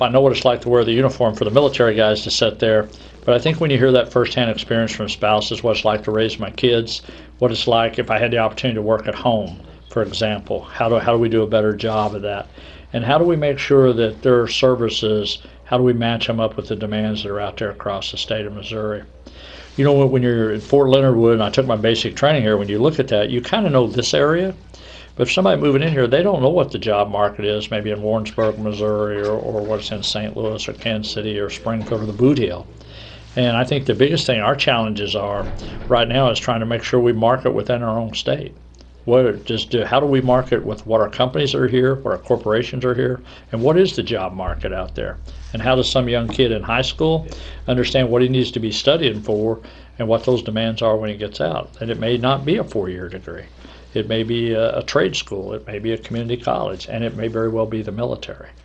I know what it's like to wear the uniform for the military guys to sit there, but I think when you hear that firsthand experience from spouses, what it's like to raise my kids, what it's like if I had the opportunity to work at home, for example, how do we do a better job of that? And how do we make sure that their services, how do we match them up with the demands that are out there across the state of Missouri? You know, when you're in Fort Leonard Wood, and I took my basic training here, when you look at that, you kind of know this area. But if somebody moving in here, they don't know what the job market is, maybe in Warrensburg, Missouri, or what's in St. Louis or Kansas City or Springfield or the Boot Hill. And I think the biggest thing our challenges are right now is trying to make sure we market within our own state. How do we market with what our companies are here, what our corporations are here, and what is the job market out there? And how does some young kid in high school understand what he needs to be studying for and what those demands are when he gets out? And it may not be a 4-year degree. It may be a trade school, it may be a community college, and it may very well be the military.